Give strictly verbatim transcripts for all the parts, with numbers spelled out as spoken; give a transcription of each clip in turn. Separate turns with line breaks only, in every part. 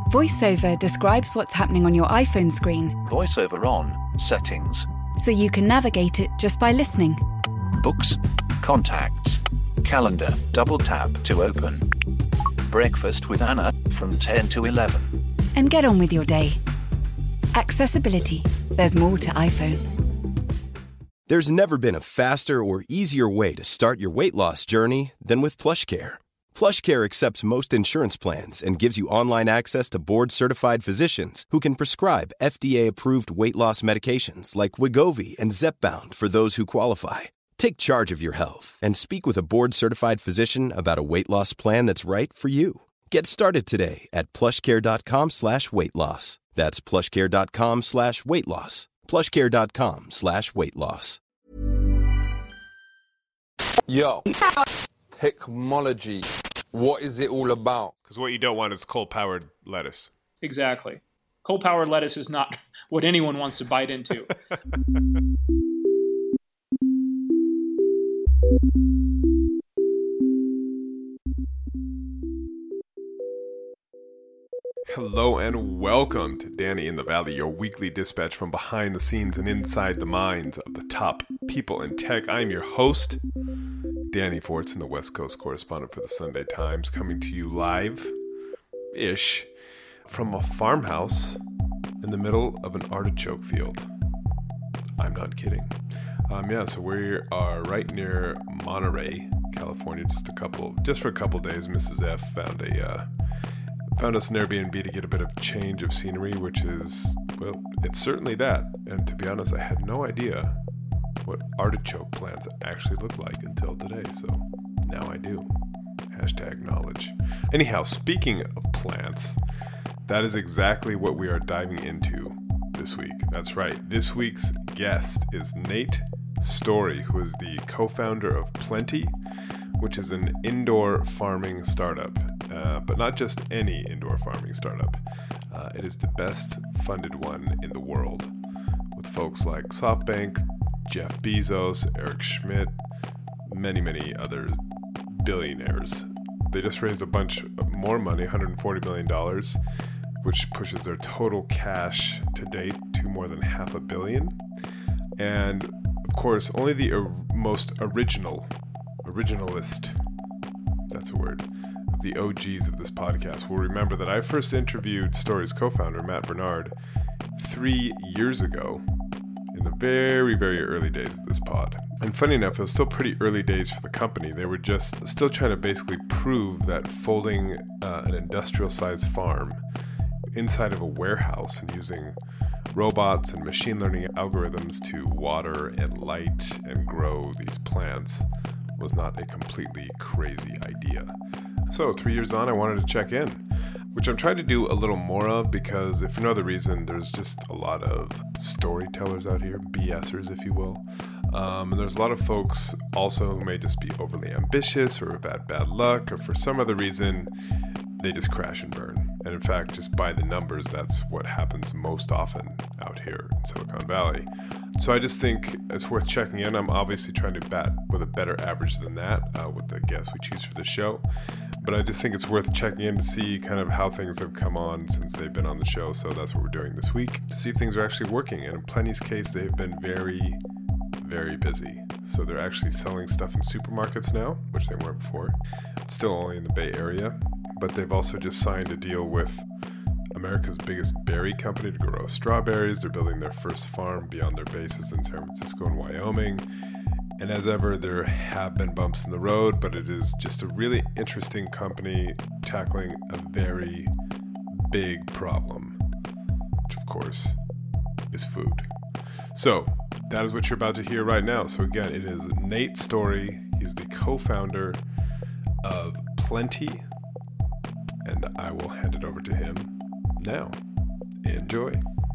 VoiceOver describes what's happening on your iPhone screen.
VoiceOver on, settings.
So you can navigate it just by listening.
Books, contacts, calendar, double tap to open. Breakfast with Anna from ten to eleven.
And get on with your day. Accessibility. There's more to iPhone.
There's never been a faster or easier way to start your weight loss journey than with PlushCare. PlushCare accepts most insurance plans and gives you online access to board-certified physicians who can prescribe F D A-approved weight loss medications like Wegovy and Zepbound for those who qualify. Take charge of your health and speak with a board-certified physician about a weight loss plan that's right for you. Get started today at plushcare.com slash weight loss. That's plushcare.com slash weight loss. plushcare.com slash weight loss.
Yo, technology. What is it all about?
Because what you don't want is coal-powered lettuce.
Exactly. Coal-powered lettuce is not what anyone wants to bite into.
Hello and welcome to Danny in the Valley, your weekly dispatch from behind the scenes and inside the minds of the top people in tech. I am your host, Danny Fortson, the West Coast correspondent for the Sunday Times, coming to you live-ish from a farmhouse in the middle of an artichoke field. I'm not kidding. Um, yeah, so we are right near Monterey, California. Just a couple, just for a couple days. Missus F found a uh, found us an Airbnb to get a bit of change of scenery, which is, well, it's certainly that. And to be honest, I had no idea what artichoke plants actually look like until today. So now I do. Hashtag knowledge. Anyhow, speaking of plants, that is exactly what we are diving into this week. That's right. This week's guest is Nate Story, who is the co-founder of Plenty, which is an indoor farming startup, uh, but not just any indoor farming startup. Uh, it is the best funded one in the world, with folks like SoftBank, Jeff Bezos, Eric Schmidt, many, many other billionaires. They just raised a bunch of more money, one hundred forty million dollars, which pushes their total cash to date to more than half a billion. And of course, only the or- most original, originalist, that's a word, of the O Gs of this podcast will remember that I first interviewed Story's co-founder, Matt Bernard, three years ago in the very, very early days of this pod. And funny enough, it was still pretty early days for the company. They were just still trying to basically prove that folding uh, an industrial-sized farm inside of a warehouse and using robots and machine learning algorithms to water and light and grow these plants was not a completely crazy idea. So three years on, I wanted to check in, which I'm trying to do a little more of because if for no other reason, there's just a lot of storytellers out here, BSers, if you will. Um, and there's a lot of folks also who may just be overly ambitious or have had bad luck or for some other reason, they just crash and burn. And in fact, just by the numbers, that's what happens most often out here in Silicon Valley. So I just think it's worth checking in. I'm obviously trying to bat with a better average than that uh, with the guests we choose for the show. But I just think it's worth checking in to see kind of how things have come on since they've been on the show. So that's what we're doing this week, to see if things are actually working. And in Plenty's case, they've been very, very busy. So they're actually selling stuff in supermarkets now, which they weren't before. It's still only in the Bay Area. But they've also just signed a deal with America's biggest berry company to grow strawberries. They're building their first farm beyond their bases in San Francisco and Wyoming. And as ever, there have been bumps in the road, but it is just a really interesting company tackling a very big problem, which of course is food. So that is what you're about to hear right now. So again, it is Nate Story. He's the co-founder of Plenty. And I will hand it over to him now. Enjoy.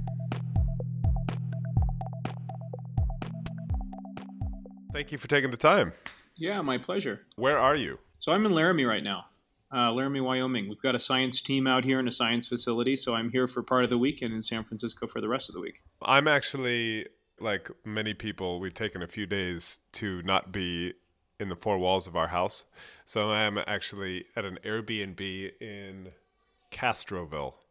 Thank you for taking the time.
Yeah, my pleasure.
Where are you?
So I'm in Laramie right now, uh, Laramie, Wyoming. We've got a science team out here in a science facility, so I'm here for part of the week and in San Francisco for the rest of the week.
I'm actually, like many people, we've taken a few days to not be in the four walls of our house. So I'm actually at an Airbnb in Castroville,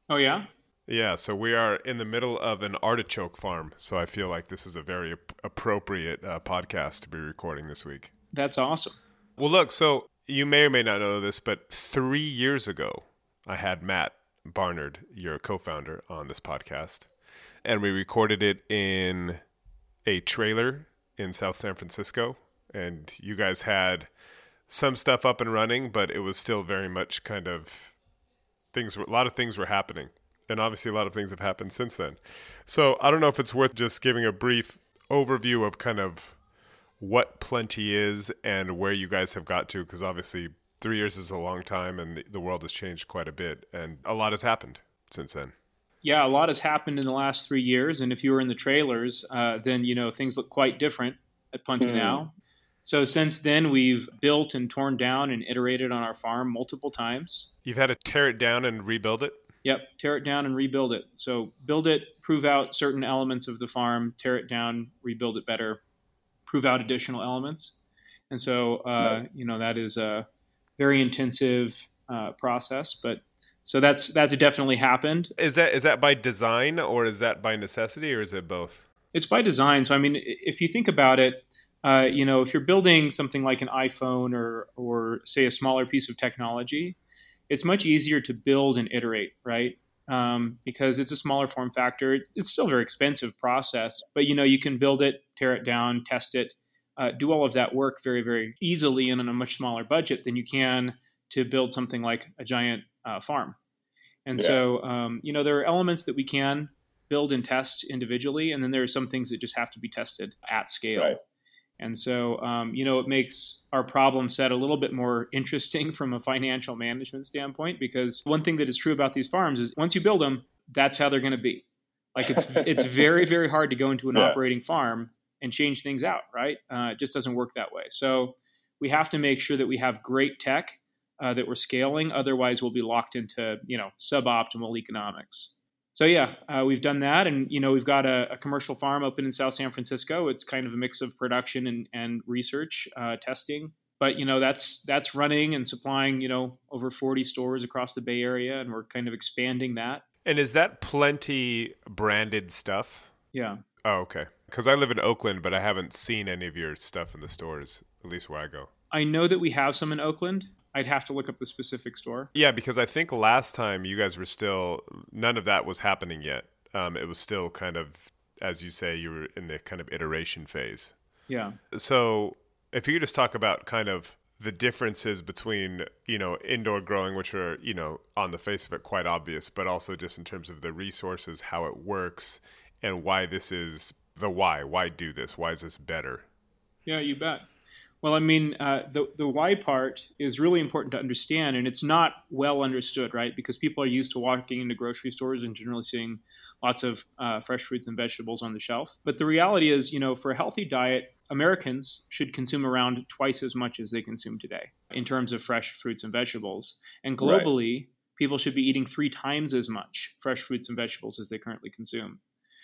Oh, yeah?
Yeah, so we are in the middle of an artichoke farm, so I feel like this is a very ap- appropriate uh, podcast to be recording this week.
That's awesome.
Well, look, so you may or may not know this, but three years ago, I had Matt Barnard, your co-founder, on this podcast, and we recorded it in a trailer in South San Francisco, and you guys had some stuff up and running, but it was still very much kind of things, a lot of things were happening. And obviously a lot of things have happened since then. So I don't know if it's worth just giving a brief overview of kind of what Plenty is and where you guys have got to, because obviously three years is a long time and the, the world has changed quite a bit and a lot has happened since then.
Yeah, a lot has happened in the last three years. And if you were in the trailers, uh, then, you know, things look quite different at Plenty mm. now. So since then, we've built and torn down and iterated on our farm multiple times.
You've had to tear it down and rebuild it?
Yep, tear it down and rebuild it. So build it, prove out certain elements of the farm, tear it down, rebuild it better, prove out additional elements. And so, uh, nice. you know, that is a very intensive uh, process. But so that's that's definitely happened.
Is that is that by design or is that by necessity or is it both?
It's by design. So, I mean, if you think about it, uh, you know, if you're building something like an iPhone or or say a smaller piece of technology, it's much easier to build and iterate, right? Um, because it's a smaller form factor. It's still a very expensive process, but you know, you can build it, tear it down, test it, uh, do all of that work very, very easily and on a much smaller budget than you can to build something like a giant uh, farm. And yeah. so, um, you know, there are elements that we can build and test individually, and then there are some things that just have to be tested at scale. Right. And so, um, you know, it makes our problem set a little bit more interesting from a financial management standpoint, because one thing that is true about these farms is once you build them, that's how they're going to be. Like it's it's very, very hard to go into an yeah. operating farm and change things out, right? Uh, it just doesn't work that way. So we have to make sure that we have great tech uh, that we're scaling. Otherwise, we'll be locked into, you know, suboptimal economics. So yeah, uh, we've done that, and you know we've got a, a commercial farm open in South San Francisco. It's kind of a mix of production and, and research uh, testing, but you know that's that's running and supplying you know over forty stores across the Bay Area, and we're kind of expanding that.
And is that Plenty branded stuff?
Yeah.
Oh, okay. Because I live in Oakland, but I haven't seen any of your stuff in the stores, at least where I go.
I know that we have some in Oakland. I'd have to look up the specific store.
Yeah, because I think last time you guys were still, none of that was happening yet. Um, it was still kind of, as you say, you were in the kind of iteration phase.
Yeah.
So if you could just talk about kind of the differences between, you know, indoor growing, which are, you know, on the face of it quite obvious, but also just in terms of the resources, how it works, and why this is the why. Why do this? Why is this better?
Yeah, you bet. Well, I mean, uh, the the why part is really important to understand, and it's not well understood, right? Because people are used to walking into grocery stores and generally seeing lots of uh, fresh fruits and vegetables on the shelf. But the reality is, you know, for a healthy diet, Americans should consume around twice as much as they consume today in terms of fresh fruits and vegetables. And globally, right. people should be eating three times as much fresh fruits and vegetables as they currently consume.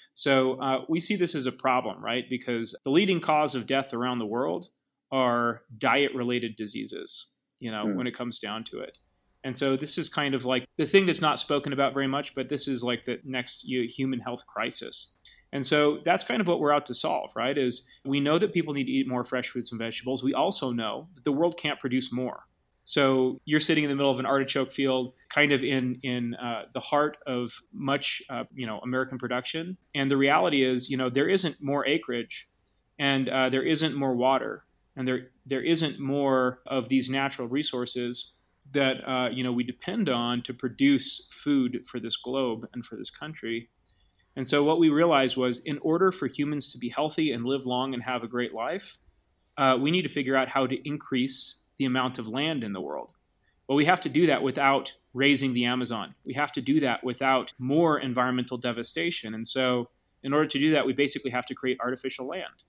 So uh, we see this as a problem, right? Because the leading cause of death around the world are diet-related diseases, you know, mm. when it comes down to it. And so this is kind of like the thing that's not spoken about very much, but this is like the next human health crisis. And so that's kind of what we're out to solve, right? Is we know that people need to eat more fresh fruits and vegetables. We also know that the world can't produce more. So you're sitting in the middle of an artichoke field, kind of in in uh, the heart of much, uh, you know, American production. And the reality is, you know, there isn't more acreage, and uh, there isn't more water, and there there isn't more of these natural resources that uh, you know we depend on to produce food for this globe and for this country. And so what we realized was, in order for humans to be healthy and live long and have a great life, uh, we need to figure out how to increase the amount of land in the world. But we have to do that without raising the Amazon. We have to do that without more environmental devastation. And so in order to do that, we basically have to create artificial land.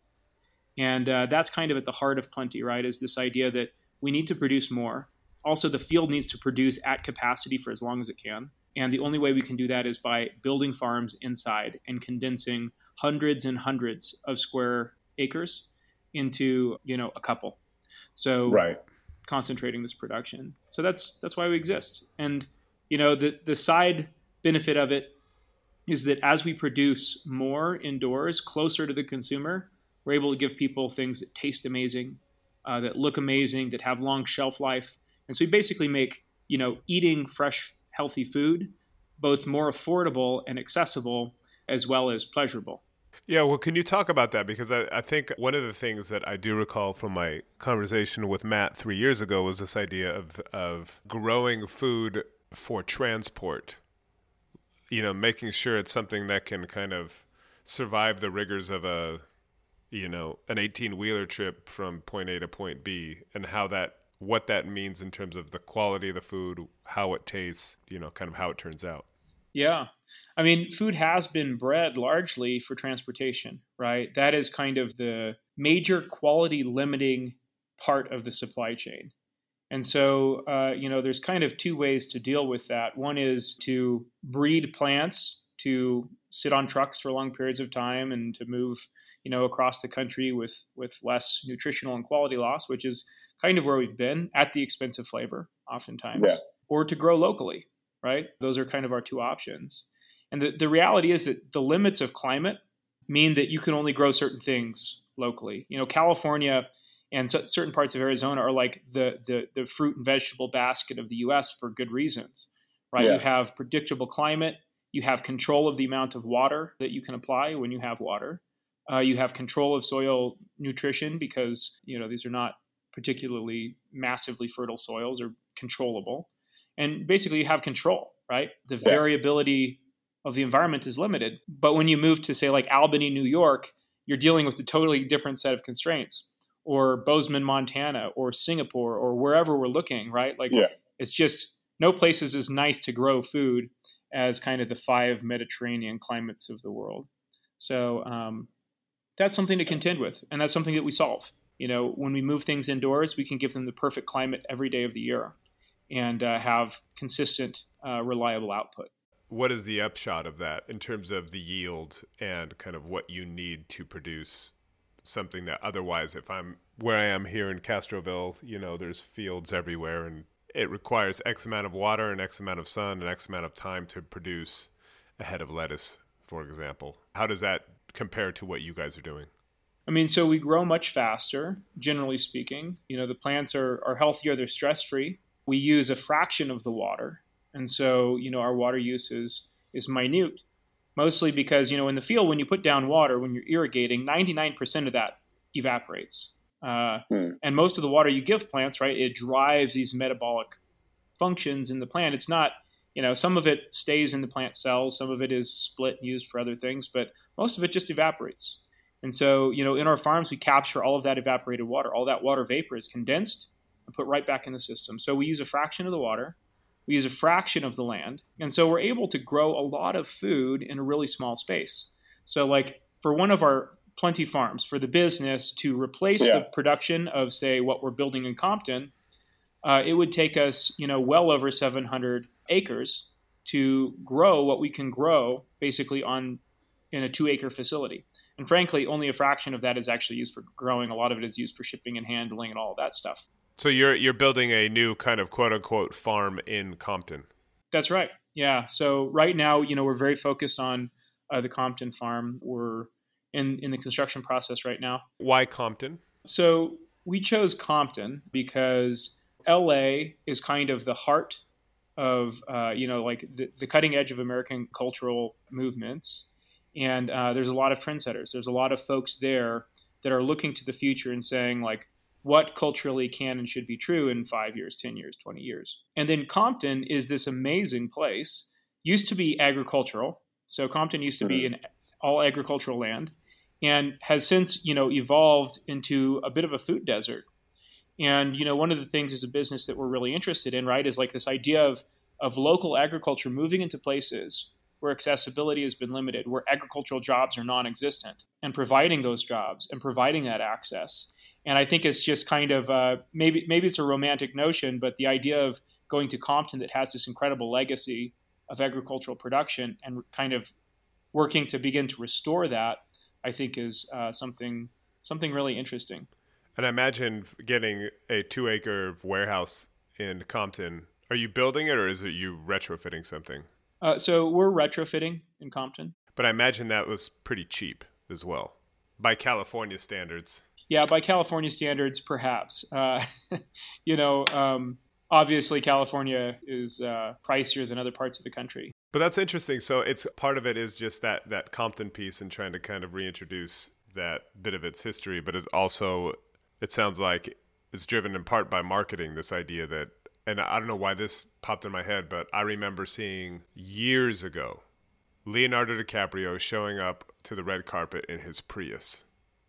And uh, that's kind of at the heart of Plenty, right, is this idea that we need to produce more. Also, the field needs to produce at capacity for as long as it can. And the only way we can do that is by building farms inside and condensing hundreds and hundreds of square acres into, you know, a couple. So right. concentrating this production. So that's that's why we exist. And, you know, the, the side benefit of it is that as we produce more indoors, closer to the consumer, we're able to give people things that taste amazing, uh, that look amazing, that have long shelf life. And so we basically make, you know, eating fresh, healthy food both more affordable and accessible as well as pleasurable.
Yeah, well, can you talk about that? Because I, I think one of the things that I do recall from my conversation with Matt three years ago was this idea of of growing food for transport. You know, making sure it's something that can kind of survive the rigors of a, you know, an eighteen-wheeler trip from point A to point B, and how that, what that means in terms of the quality of the food, how it tastes, you know, kind of how it turns out.
Yeah. I mean, food has been bred largely for transportation, right? That is kind of the major quality limiting part of the supply chain. And so, uh, you know, there's kind of two ways to deal with that. One is to breed plants to sit on trucks for long periods of time and to move, you know, across the country with, with less nutritional and quality loss, which is kind of where we've been at the expense of flavor, oftentimes, yeah. Or to grow locally, right? Those are kind of our two options. And the, the reality is that the limits of climate mean that you can only grow certain things locally. You know, California and so, certain parts of Arizona are like the, the the fruit and vegetable basket of the U S for good reasons, right? Yeah. You have predictable climate. You have control of the amount of water that you can apply when you have water. Uh, you have control of soil nutrition because, you know, these are not particularly massively fertile soils or controllable. And basically you have control, right? The yeah. variability of the environment is limited. But when you move to, say, like Albany, New York, you're dealing with a totally different set of constraints. Or Bozeman, Montana, or Singapore, or wherever we're looking, right? Like yeah. It's just no place is as nice to grow food as kind of the five Mediterranean climates of the world. So um, that's something to contend with, and that's something that we solve. You know, when we move things indoors, we can give them the perfect climate every day of the year and uh, have consistent, uh, reliable output.
What is the upshot of that in terms of the yield and kind of what you need to produce something that otherwise, if I'm where I am here in Castroville, you know, there's fields everywhere and it requires X amount of water and X amount of sun and X amount of time to produce a head of lettuce, for example. How does that compare to what you guys are doing?
I mean, so we grow much faster, generally speaking. You know, the plants are, are healthier, they're stress-free. We use a fraction of the water. And so, you know, our water use is, is minute. Mostly because, you know, in the field, when you put down water, when you're irrigating, ninety-nine percent of that evaporates. Uh, hmm. And most of the water you give plants, right, it drives these metabolic functions in the plant. It's not, you know, some of it stays in the plant cells, some of it is split and used for other things, but most of it just evaporates. And so, you know, in our farms, we capture all of that evaporated water. All that water vapor is condensed and put right back in the system. So we use a fraction of the water. We use a fraction of the land. And so we're able to grow a lot of food in a really small space. So like for one of our plenty farms, for the business to replace yeah. the production of, say, what we're building in Compton, uh, it would take us, you know, well over seven hundred acres to grow what we can grow basically on in a two acre facility. And frankly, only a fraction of that is actually used for growing. A lot of it is used for shipping and handling and all of that stuff.
So you're you're building a new kind of quote unquote farm in Compton.
That's right. Yeah. So right now, you know, we're very focused on uh, the Compton farm. We're in, in the construction process right now.
Why Compton?
So we chose Compton because L A is kind of the heart of, uh, you know, like the, the cutting edge of American cultural movements. And uh, there's a lot of trendsetters. There's a lot of folks there that are looking to the future and saying, like, what culturally can and should be true in five years, ten years, twenty years. And then Compton is this amazing place, used to be agricultural. So Compton used to mm-hmm. be an all agricultural land and has since, you know, evolved into a bit of a food desert. And, you know, one of the things as a business that we're really interested in, right, is like this idea of, of local agriculture moving into places where accessibility has been limited, where agricultural jobs are non-existent, and providing those jobs and providing that access. And I think it's just kind of, uh, maybe maybe it's a romantic notion, but the idea of going to Compton that has this incredible legacy of agricultural production and kind of working to begin to restore that, I think is uh, something something really interesting.
And I imagine getting a two-acre warehouse in Compton, are you building it or is it you retrofitting something?
Uh, so we're retrofitting in Compton.
But I imagine that was pretty cheap as well, by California standards.
Yeah, by California standards, perhaps. Uh, you know, um, obviously California is uh, pricier than other parts of the country.
But that's interesting. So it's part of it is just that that Compton piece and trying to kind of reintroduce that bit of its history, but it's also, it sounds like it's driven in part by marketing, this idea that, and I don't know why this popped in my head, but I remember seeing years ago Leonardo DiCaprio showing up to the red carpet in his Prius.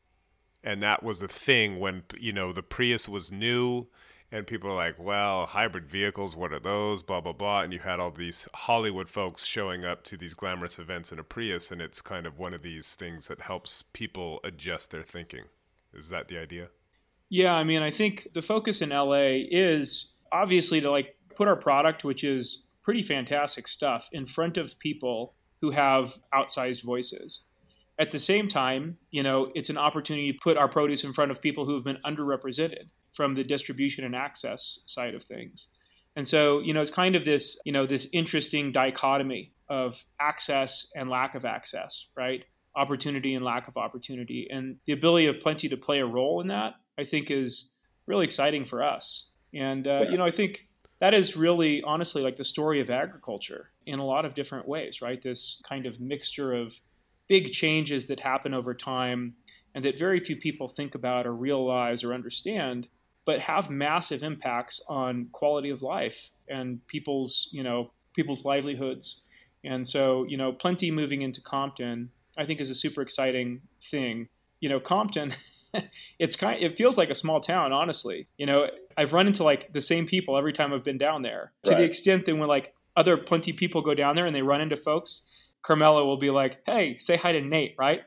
And that was a thing when, you know, the Prius was new and people were like, well, hybrid vehicles, what are those? Blah, blah, blah. And you had all these Hollywood folks showing up to these glamorous events in a Prius. And it's kind of one of these things that helps people adjust their thinking. Is that the idea?
Yeah, I mean, I think the focus in L A is obviously to like put our product, which is pretty fantastic stuff, in front of people who have outsized voices. At the same time, you know, it's an opportunity to put our produce in front of people who have been underrepresented from the distribution and access side of things. And so, you know, it's kind of this, you know, this interesting dichotomy of access and lack of access, right? Opportunity and lack of opportunity. And the ability of Plenty to play a role in that, I think, is really exciting for us. And, uh, yeah. you know, I think that is really, honestly, like the story of agriculture in a lot of different ways, right? This kind of mixture of big changes that happen over time and that very few people think about or realize or understand, but have massive impacts on quality of life and people's, you know, people's livelihoods. And so, you know, Plenty moving into Compton, I think, is a super exciting thing. You know, Compton, it's kind it feels like a small town, honestly. You know, I've run into like the same people every time I've been down there, to right. the extent that when like other Plenty people go down there and they run into folks, Carmela will be like, hey, say hi to Nate, right?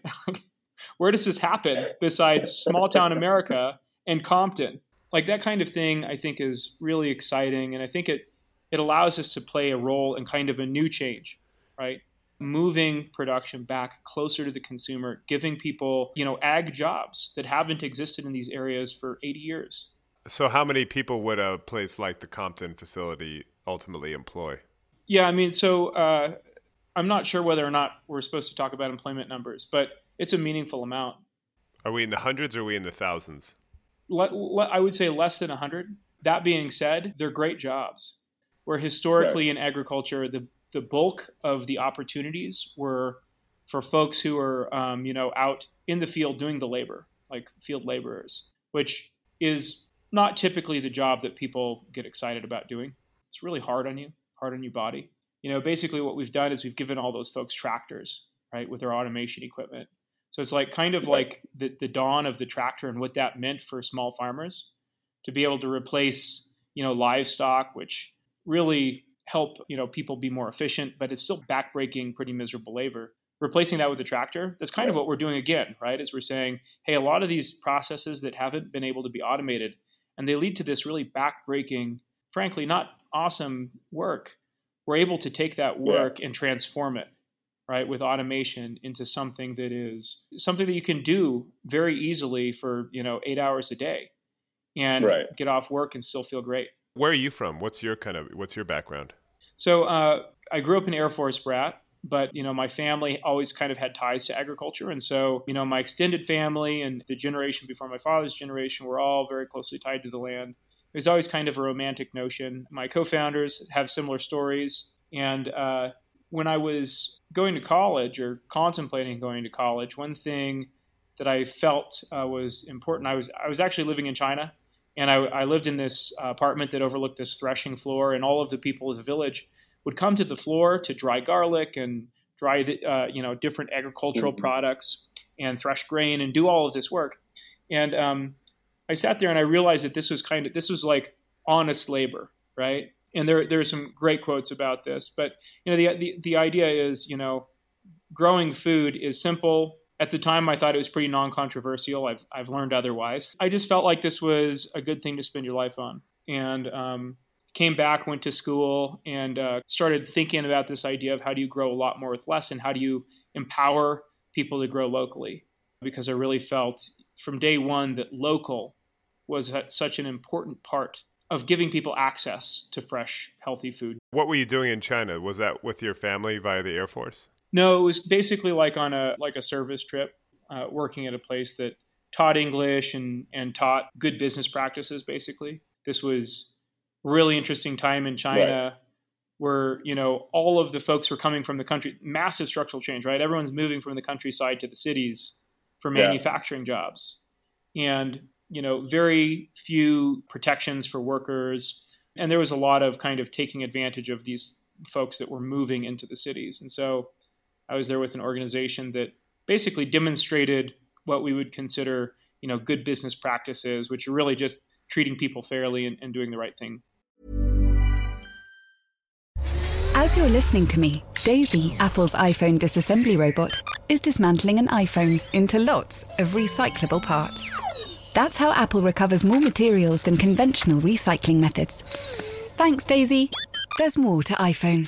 Where does this happen besides small town America and Compton? Like that kind of thing, I think, is really exciting. And I think it it allows us to play a role in kind of a new change, right? Moving production back closer to the consumer, giving people, you know, ag jobs that haven't existed in these areas for eighty years.
So how many people would a place like the Compton facility ultimately employ?
Yeah, I mean, so uh, I'm not sure whether or not we're supposed to talk about employment numbers, but it's a meaningful amount.
Are we in the hundreds or are we in the thousands?
Le- le- I would say less than one hundred. That being said, they're great jobs. Where historically right. in agriculture, the the bulk of the opportunities were for folks who are, um, you know, out in the field doing the labor, like field laborers, which is not typically the job that people get excited about doing. It's really hard on you, hard on your body. You know, basically what we've done is we've given all those folks tractors, right, with their automation equipment. So it's like kind of like the, the dawn of the tractor and what that meant for small farmers to be able to replace, you know, livestock, which really help, you know, people be more efficient, but it's still backbreaking, pretty miserable labor. Replacing that with a tractor, that's kind of what we're doing again, right? Is we're saying, hey, a lot of these processes that haven't been able to be automated, and they lead to this really backbreaking, frankly, not awesome work. We're able to take that work yeah. and transform it, right, with automation into something that is something that you can do very easily for, you know, eight hours a day and right. get off work and still feel great.
Where are you from? What's your kind of, what's your background?
So uh, I grew up an Air Force brat, but, you know, my family always kind of had ties to agriculture. And so, you know, my extended family and the generation before my father's generation were all very closely tied to the land. It was always kind of a romantic notion. My co-founders have similar stories. And uh, when I was going to college or contemplating going to college, one thing that I felt uh, was important, I was I was actually living in China. And I, I lived in this uh, apartment that overlooked this threshing floor, and all of the people of the village would come to the floor to dry garlic and dry, the, uh, you know, different agricultural mm-hmm. products and thresh grain and do all of this work. And um, I sat there and I realized that this was kind of this was like honest labor, right? And there there are some great quotes about this, but you know, the the, the idea is, you know, growing food is simple. At the time, I thought it was pretty non-controversial. I've I've learned otherwise. I just felt like this was a good thing to spend your life on. And um, came back, went to school, and uh, started thinking about this idea of how do you grow a lot more with less, and how do you empower people to grow locally? Because I really felt from day one that local was such an important part of giving people access to fresh, healthy food.
What were you doing in China? Was that with your family via the Air Force?
No, it was basically like on a like a service trip, uh, working at a place that taught English and, and taught good business practices, basically. This was a really interesting time in China. Right. Where, you know, all of the folks were coming from the country, massive structural change, right? Everyone's moving from the countryside to the cities for manufacturing yeah. jobs. And, you know, very few protections for workers. And there was a lot of kind of taking advantage of these folks that were moving into the cities. And so I was there with an organization that basically demonstrated what we would consider, you know, good business practices, which are really just treating people fairly and, and doing the right thing.
As you're listening to me, Daisy, Apple's iPhone disassembly robot, is dismantling an iPhone into lots of recyclable parts. That's how Apple recovers more materials than conventional recycling methods. Thanks, Daisy. There's more to iPhone.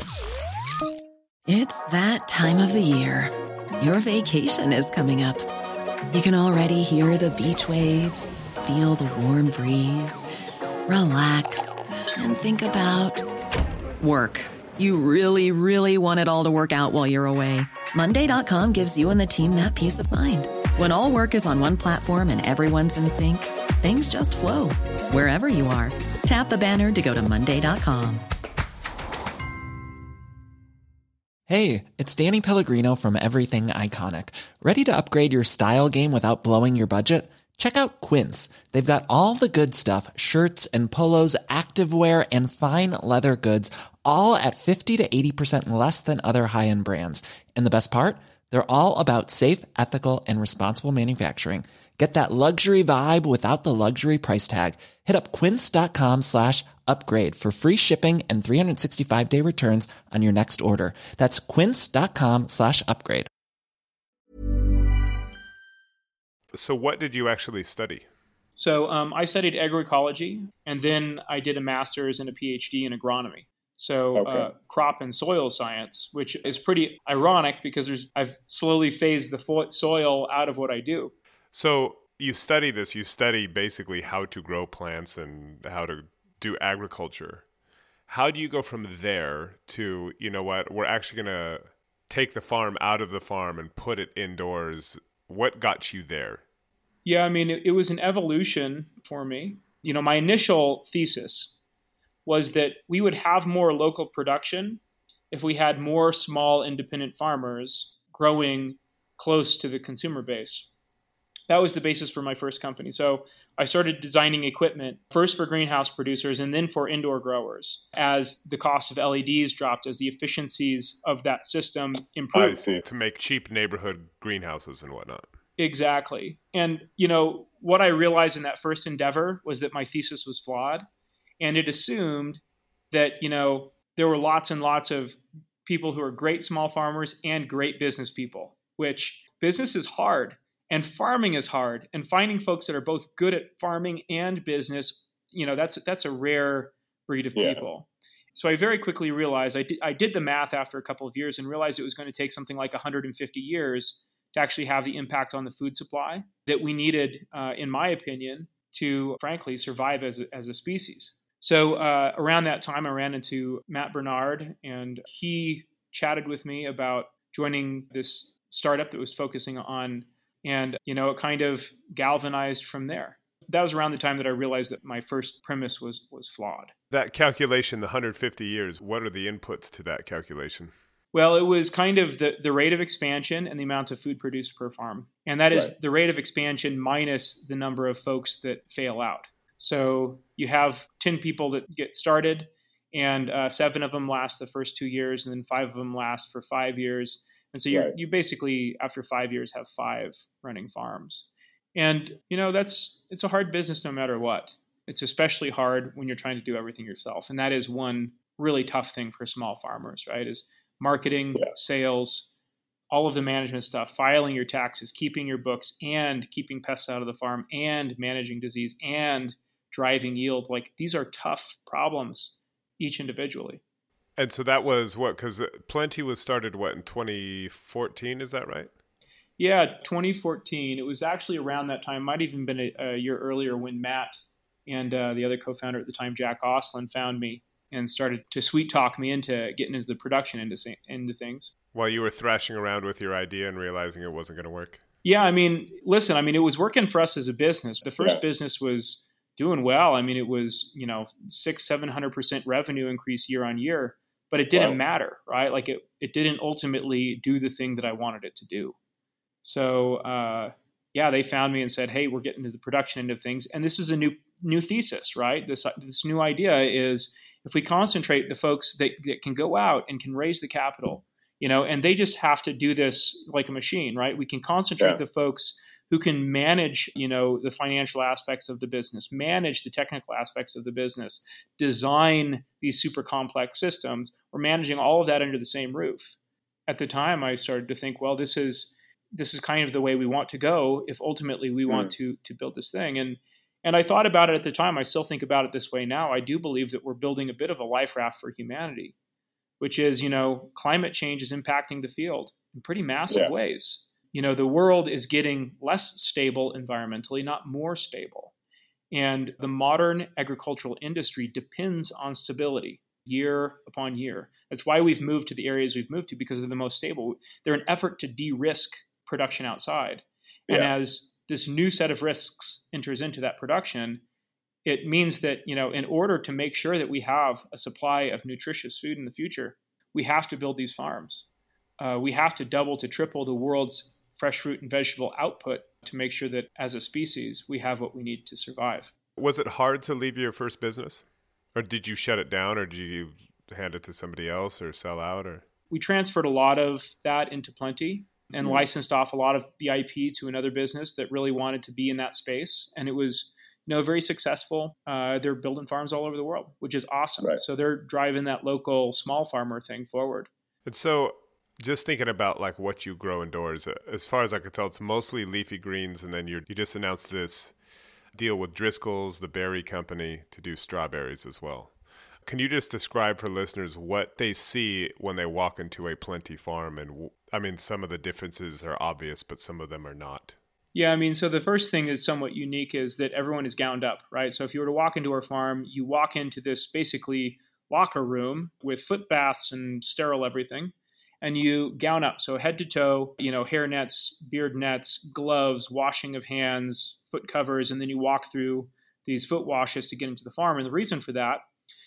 It's that time of the year. Your vacation is coming up. You can already hear the beach waves, feel the warm breeze, relax, and think about work. You really, really want it all to work out while you're away. Monday dot com gives you and the team that peace of mind. When all work is on one platform and everyone's in sync, things just flow. Wherever you are, tap the banner to go to Monday dot com.
Hey, it's Danny Pellegrino from Everything Iconic. Ready to upgrade your style game without blowing your budget? Check out Quince. They've got all the good stuff, shirts and polos, activewear, and fine leather goods, all at fifty to eighty percent less than other high-end brands. And the best part? They're all about safe, ethical, and responsible manufacturing. Get that luxury vibe without the luxury price tag. Hit up quince.com slash upgrade for free shipping and three sixty-five day returns on your next order. That's quince.com slash upgrade.
So what did you actually study?
So um, I studied agroecology, and then I did a master's and a PhD in agronomy. So okay. uh, crop and soil science, which is pretty ironic because there's, I've slowly phased the fo- soil out of what I do.
So you study this, you study basically how to grow plants and how to do agriculture. How do you go from there to, you know what, we're actually going to take the farm out of the farm and put it indoors? What got you there?
Yeah, I mean, it, it was an evolution for me. You know, my initial thesis was that we would have more local production if we had more small independent farmers growing close to the consumer base. That was the basis for my first company. So I started designing equipment first for greenhouse producers and then for indoor growers as the cost of L E Ds dropped, as the efficiencies of that system improved.
I see, to make cheap neighborhood greenhouses and whatnot.
Exactly. And, you know, what I realized in that first endeavor was that my thesis was flawed. And it assumed that, you know, there were lots and lots of people who are great small farmers and great business people, which business is hard. And farming is hard, and finding folks that are both good at farming and business, you know, that's that's a rare breed of yeah. people. So I very quickly realized, I did, I did the math after a couple of years and realized it was going to take something like one hundred fifty years to actually have the impact on the food supply that we needed, uh, in my opinion, to frankly survive as a, as a species. So uh, around that time, I ran into Matt Bernard, and he chatted with me about joining this startup that was focusing on. And, you know, it kind of galvanized from there. That was around the time that I realized that my first premise was was flawed.
That calculation, the one hundred fifty years, what are the inputs to that calculation?
Well, it was kind of the, the rate of expansion and the amount of food produced per farm. And that is right. The rate of expansion minus the number of folks that fail out. So you have ten people that get started, and uh, seven of them last the first two years, and then five of them last for five years. And so you right. you basically, after five years, have five running farms. And, you know, that's it's a hard business no matter what. It's especially hard when you're trying to do everything yourself. And that is one really tough thing for small farmers, right? Is marketing, yeah. sales, all of the management stuff, filing your taxes, keeping your books, and keeping pests out of the farm, and managing disease, and driving yield. Like, these are tough problems, each individually.
And so that was what, because Plenty was started, what, in twenty fourteen, is that right?
Yeah, twenty fourteen. It was actually around that time, might even been a, a year earlier, when Matt And uh, the other co-founder at the time, Jack Oslin, found me and started to sweet talk me into getting into the production into, into things.
While you were thrashing around with your idea and realizing it wasn't going to work?
Yeah, I mean, listen, I mean, it was working for us as a business. The first yeah. business was doing well. I mean, it was, you know, six, seven hundred percent revenue increase year on year, but it didn't wow. matter, right? Like it, it didn't ultimately do the thing that I wanted it to do. So, uh, yeah, they found me and said, hey, we're getting to the production end of things. And this is a new new thesis, right? This this new idea is if we concentrate the folks that, that can go out and can raise the capital, you know, and they just have to do this like a machine, right? We can concentrate yeah. the folks who can manage, you know, the financial aspects of the business, manage the technical aspects of the business, design these super complex systems. We're managing all of that under the same roof. At the time, I started to think, well, this is this is kind of the way we want to go if ultimately we mm. want to to build this thing. And and I thought about it at the time. I still think about it this way now. I do believe that we're building a bit of a life raft for humanity, which is, you know, climate change is impacting the field in pretty massive yeah. ways. You know, the world is getting less stable environmentally, not more stable. And the modern agricultural industry depends on stability year upon year. That's why we've moved to the areas we've moved to, because they're the most stable. They're an effort to de-risk production outside. And yeah. as this new set of risks enters into that production, it means that, you know, in order to make sure that we have a supply of nutritious food in the future, we have to build these farms. Uh, we have to double to triple the world's fresh fruit and vegetable output to make sure that as a species, we have what we need to survive.
Was it hard to leave your first business? Or did you shut it down, or did you hand it to somebody else or sell out? Or
we transferred a lot of that into Plenty and mm-hmm. licensed off a lot of the I P to another business that really wanted to be in that space. And it was, you know, very successful. Uh, they're building farms all over the world, which is awesome. Right. So they're driving that local small farmer thing forward.
And so just thinking about like what you grow indoors, as far as I can tell, it's mostly leafy greens. And then you you just announced this deal with Driscoll's, the berry company, to do strawberries as well. Can you just describe for listeners what they see when they walk into a Plenty farm? And I mean, some of the differences are obvious, but some of them are not.
Yeah, I mean, so the first thing is somewhat unique is that everyone is gowned up, right? So if you were to walk into our farm, you walk into this basically locker room with foot baths and sterile everything, and you gown up. So head to toe, you know, hair nets, beard nets, gloves, washing of hands, foot covers, and then you walk through these foot washes to get into the farm. And the reason for that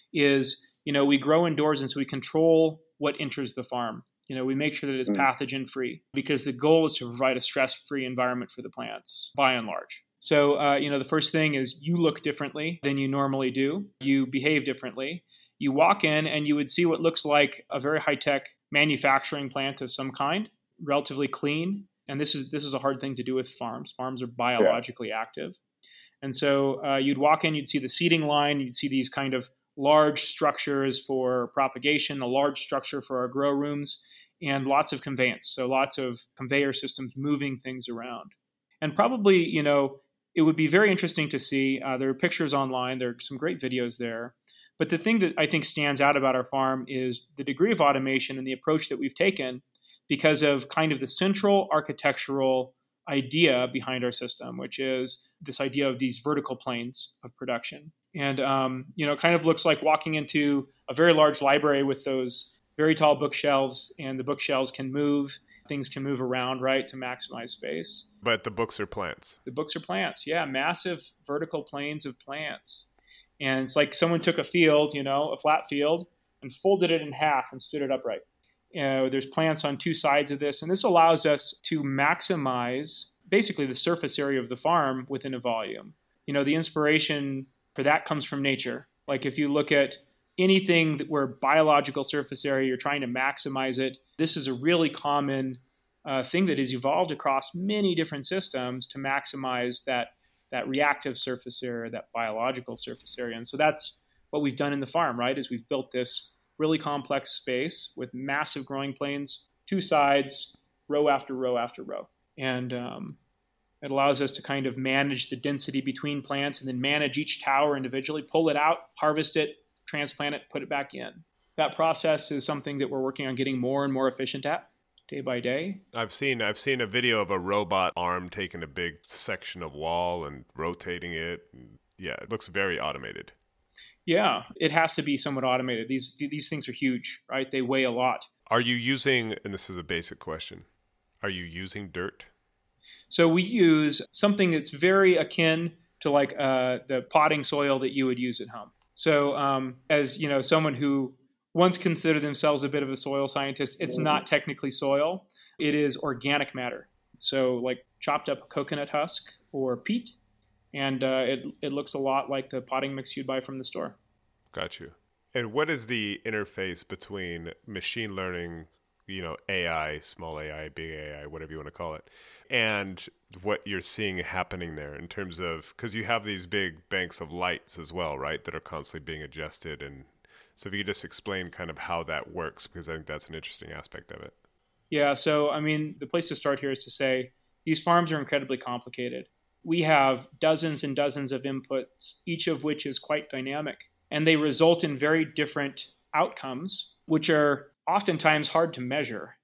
is, you know, we grow indoors, and so we control what enters the farm. You know, we make sure that it's mm. pathogen free, because the goal is to provide a stress-free environment for the plants by and large. So, uh, you know, the first thing is you look differently than you normally do. You behave differently. You walk in and you would see what looks like a very high-tech manufacturing plant of some kind, relatively clean. And this is this is a hard thing to do with farms. Farms are biologically yeah. active. And so uh, you'd walk in, you'd see the seeding line, you'd see these kind of large structures for propagation, a large structure for our grow rooms, and lots of conveyance. So lots of conveyor systems moving things around. And probably, you know, it would be very interesting to see. Uh, there are pictures online. There are some great videos there. But the thing that I think stands out about our farm is the degree of automation and the approach that we've taken because of kind of the central architectural idea behind our system, which is this idea of these vertical planes of production. And, um, you know, it kind of looks like walking into a very large library with those very tall bookshelves, and the bookshelves can move. Things can move around, right, to maximize space.
But the books are plants.
The books are plants, yeah, massive vertical planes of plants. And it's like someone took a field, you know, a flat field, and folded it in half and stood it upright. You know, there's plants on two sides of this, and this allows us to maximize basically the surface area of the farm within a volume. You know, the inspiration for that comes from nature. Like if you look at anything that where biological surface area, you're trying to maximize it. This is a really common uh, thing that has evolved across many different systems to maximize that that reactive surface area, that biological surface area. And so that's what we've done in the farm, right? Is we've built this really complex space with massive growing planes, two sides, row after row after row. And um, it allows us to kind of manage the density between plants and then manage each tower individually, pull it out, harvest it, transplant it, put it back in. That process is something that we're working on getting more and more efficient at day by day.
I've seen I've seen a video of a robot arm taking a big section of wall and rotating it. yeah, it looks very automated.
Yeah, it has to be somewhat automated. These these things are huge, right? They weigh a lot.
Are you using, and this is a basic question, are you using dirt?
So we use something that's very akin to like uh, the potting soil that you would use at home. So um, as you know, someone who once considered themselves a bit of a soil scientist, it's not technically soil. It is organic matter. So like chopped up coconut husk or peat. And uh, it it looks a lot like the potting mix you'd buy from the store.
Got you. And what is the interface between machine learning, you know, A I, small A I, big A I, whatever you want to call it, and what you're seeing happening there in terms of, because you have these big banks of lights as well, right, that are constantly being adjusted. And so if you could just explain kind of how that works, because I think that's an interesting aspect of it.
Yeah, so I mean, the place to start here is to say these farms are incredibly complicated. We have dozens and dozens of inputs, each of which is quite dynamic, and they result in very different outcomes, which are oftentimes hard to measure.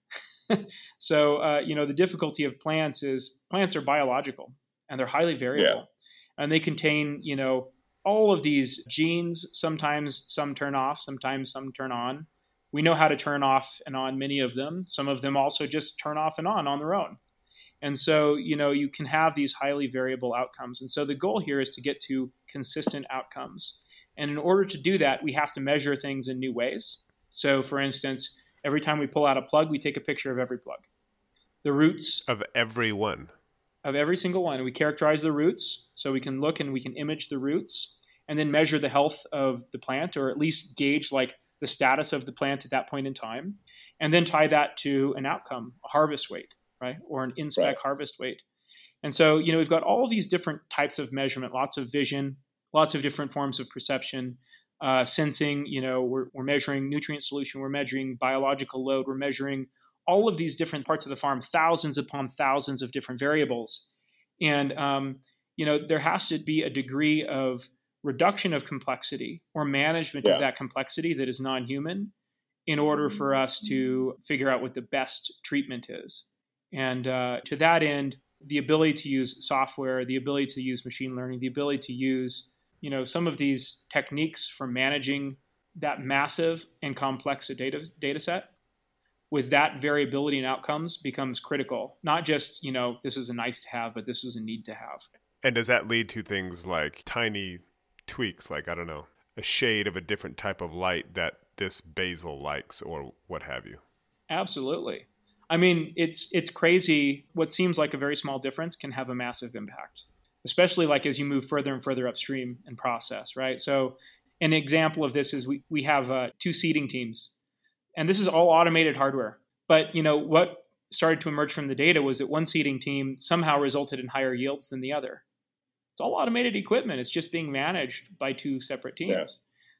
so, uh, you know, the difficulty of plants is plants are biological and they're highly variable, yeah. and they contain, you know, all of these genes. Sometimes some turn off, sometimes some turn on. We know how to turn off and on many of them. Some of them also just turn off and on on their own. And so, you know, you can have these highly variable outcomes. And so the goal here is to get to consistent outcomes. And in order to do that, we have to measure things in new ways. So, for instance, every time we pull out a plug, we take a picture of every plug. The roots
of every one.
Of every single one. And we characterize the roots. So we can look and we can image the roots and then measure the health of the plant, or at least gauge like the status of the plant at that point in time. And then tie that to an outcome, a harvest weight. Right? Or an in-spec right. harvest weight. And so, you know, we've got all of these different types of measurement, lots of vision, lots of different forms of perception, uh, sensing, you know, we're, we're measuring nutrient solution, we're measuring biological load, we're measuring all of these different parts of the farm, thousands upon thousands of different variables. And, um, you know, there has to be a degree of reduction of complexity or management yeah. of that complexity that is non-human in order for us to figure out what the best treatment is. And uh, to that end, the ability to use software, the ability to use machine learning, the ability to use, you know, some of these techniques for managing that massive and complex a data data set with that variability and outcomes becomes critical. Not just, you know, this is a nice to have, but this is a need to have.
And does that lead to things like tiny tweaks, like, I don't know, a shade of a different type of light that this basil likes or what have you?
Absolutely. I mean, it's it's crazy. What seems like a very small difference can have a massive impact, especially like as you move further and further upstream in process, right? So an example of this is we, we have uh, two seeding teams, and this is all automated hardware. But, you know, what started to emerge from the data was that one seeding team somehow resulted in higher yields than the other. It's all automated equipment. It's just being managed by two separate teams. Yeah.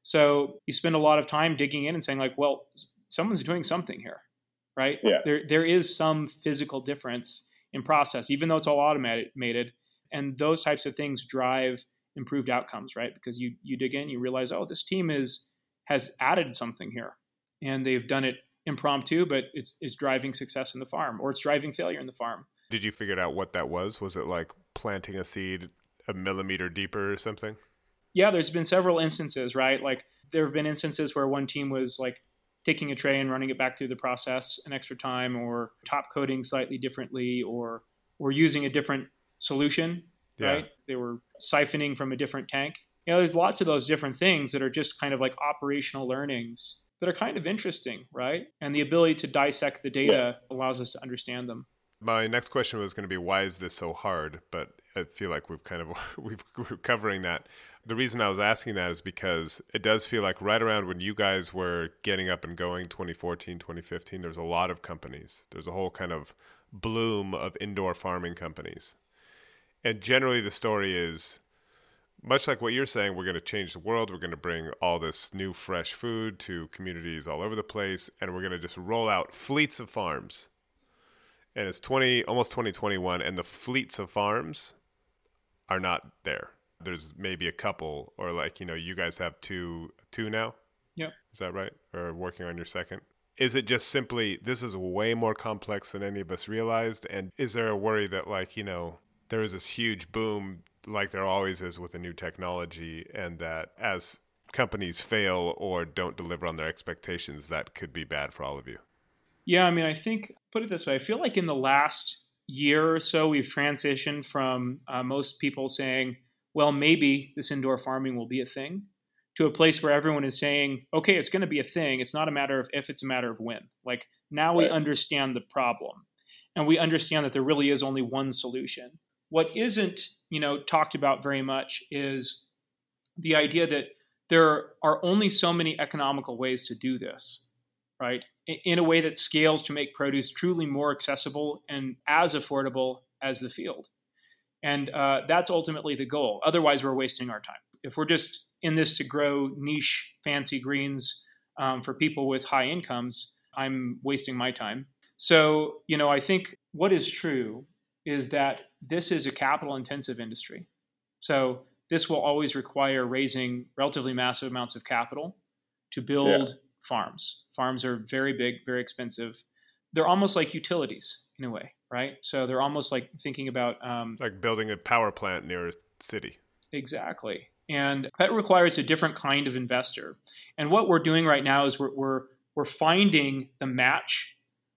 So you spend a lot of time digging in and saying like, well, someone's doing something here. Right? Yeah. There, there is some physical difference in process, even though it's all automated. And those types of things drive improved outcomes, right? Because you you dig in, you realize, oh, this team is has added something here, and they've done it impromptu, but it's it's driving success in the farm, or it's driving failure in the farm.
Did you figure out what that was? Was it like planting a seed a millimeter deeper or something?
Yeah, there's been several instances, right? Like there have been instances where one team was like taking a tray and running it back through the process an extra time, or top coating slightly differently, or or using a different solution, yeah. right? They were siphoning from a different tank. You know, there's lots of those different things that are just kind of like operational learnings that are kind of interesting, right? And the ability to dissect the data yeah. allows us to understand them.
My next question was going to be, why is this so hard? But I feel like we've kind of, we've, we're covering that. The reason I was asking that is because it does feel like right around when you guys were getting up and going, twenty fourteen, twenty fifteen, there's a lot of companies. There's a whole kind of bloom of indoor farming companies. And generally the story is, much like what you're saying, we're going to change the world. We're going to bring all this new, fresh food to communities all over the place. And we're going to just roll out fleets of farms. And it's twenty, almost twenty twenty-one, and the fleets of farms are not there. There's maybe a couple, or like, you know, you guys have two, two now?
Yep.
Is that right? Or working on your second? Is it just simply, this is way more complex than any of us realized? And is there a worry that, like, you know, there was this huge boom like there always is with a new technology, and that as companies fail or don't deliver on their expectations, that could be bad for all of you.
Yeah, I mean, I think, put it this way, I feel like in the last year or so, we've transitioned from uh, most people saying, well, maybe this indoor farming will be a thing, to a place where everyone is saying, okay, it's going to be a thing. It's not a matter of if, it's a matter of when. Like now we
Right.
understand the problem, and we understand that there really is only one solution. What isn't, you know, talked about very much is the idea that there are only so many economical ways to do this, right? In a way that scales to make produce truly more accessible and as affordable as the field. And uh, that's ultimately the goal. Otherwise, we're wasting our time. If we're just in this to grow niche, fancy greens um, for people with high incomes, I'm wasting my time. So, you know, I think what is true is that this is a capital-intensive industry. So this will always require raising relatively massive amounts of capital to build
Yeah.
farms. Farms are very big, very expensive. They're almost like utilities in a way, right? So they're almost like thinking about um,
Like building a power plant near a city.
Exactly. And that requires a different kind of investor. And what we're doing right now is we're we're, we're finding the match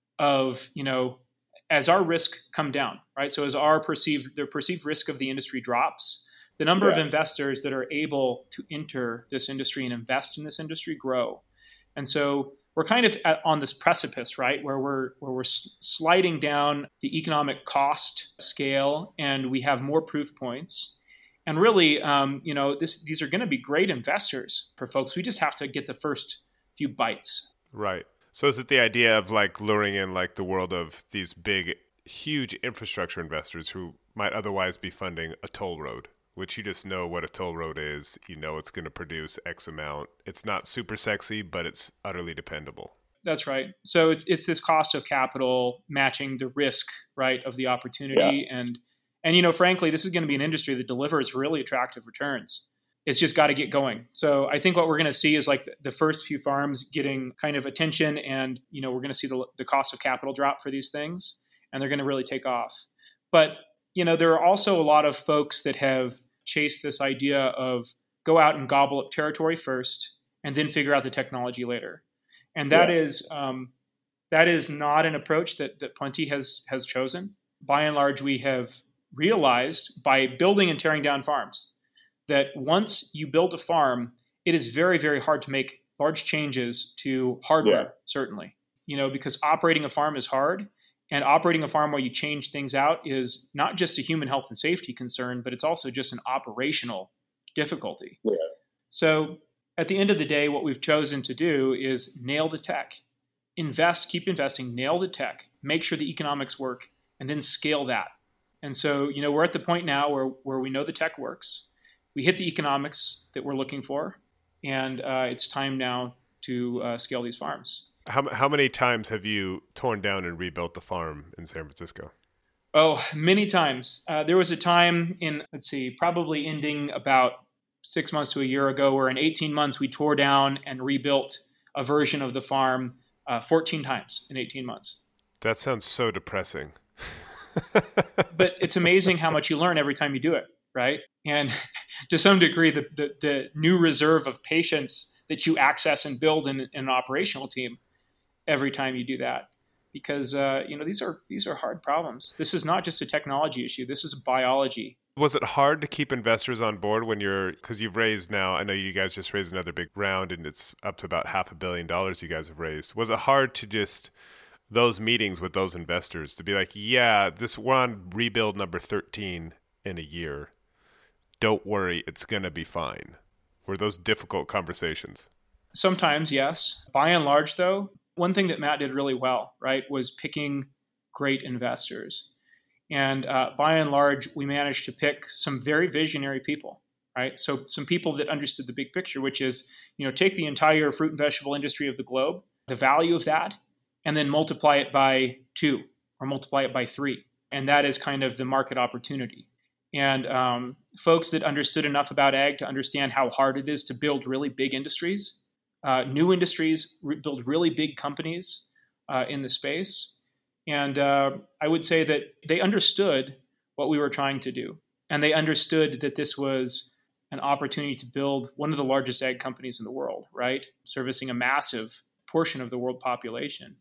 of, you know, as our risk come down, right? So as our perceived, the perceived risk of the industry drops, the number
Yeah.
of investors that are able to enter this industry and invest in this industry grow. And so we're kind of at, on this precipice, right, where we're where we're s- sliding down the economic cost scale, and we have more proof points. And really, um, you know, this these are going to be great investors for folks. We just have to get the first few bites.
Right. So is it the idea of like luring in like the world of these big, huge infrastructure investors who might otherwise be funding a toll road, which you just know what a toll road is. You know it's going to produce X amount. It's not super sexy, but it's utterly dependable.
That's right. So it's it's this cost of capital matching the risk, right, of the opportunity. And and you know, frankly, this is going to be an industry that delivers really attractive returns. It's just got to get going. So I think what we're going to see is like the first few farms getting kind of attention, and you know, we're going to see the the cost of capital drop for these things, and they're going to really take off. But you know, there are also a lot of folks that have chased this idea of go out and gobble up territory first, and then figure out the technology later. And that
Yeah.
is um, that is not an approach that that Plenty has has chosen. By and large, we have realized by building and tearing down farms that once you build a farm, it is very, very hard to make large changes to hardware,
Yeah.
certainly. You know, because operating a farm is hard, and operating a farm where you change things out is not just a human health and safety concern, but it's also just an operational difficulty.
Yeah.
So at the end of the day, what we've chosen to do is nail the tech, invest, keep investing, nail the tech, make sure the economics work, and then scale that. And so, you know, we're at the point now where, where we know the tech works. We hit the economics that we're looking for, and uh, it's time now to uh, scale these farms.
How how many times have you torn down and rebuilt the farm in San Francisco?
Oh, many times. Uh, there was a time in, let's see, probably ending about six months to a year ago, where in eighteen months we tore down and rebuilt a version of the farm uh, fourteen times in eighteen months.
That sounds so depressing.
But it's amazing how much you learn every time you do it, right? And to some degree, the, the, the new reserve of patience that you access and build in, in an operational team every time you do that. Because uh, you know, these are these are hard problems. This is not just a technology issue. This is biology.
Was it hard to keep investors on board when you're, because you've raised now, I know you guys just raised another big round and it's up to about half a billion dollars you guys have raised. Was it hard to just, those meetings with those investors to be like, yeah, this we're on rebuild number thirteen in a year. Don't worry, it's going to be fine. Were those difficult conversations?
Sometimes, yes. By and large, though, one thing that Matt did really well, right, was picking great investors. And uh, by and large, we managed to pick some very visionary people, right? So some people that understood the big picture, which is, you know, take the entire fruit and vegetable industry of the globe, the value of that, and then multiply it by two or multiply it by three. And that is kind of the market opportunity. And um, folks that understood enough about ag to understand how hard it is to build really big industries, uh, new industries, re- build really big companies uh, in the space. And uh, I would say that they understood what we were trying to do. And they understood that this was an opportunity to build one of the largest ag companies in the world, right? Servicing a massive portion of the world population.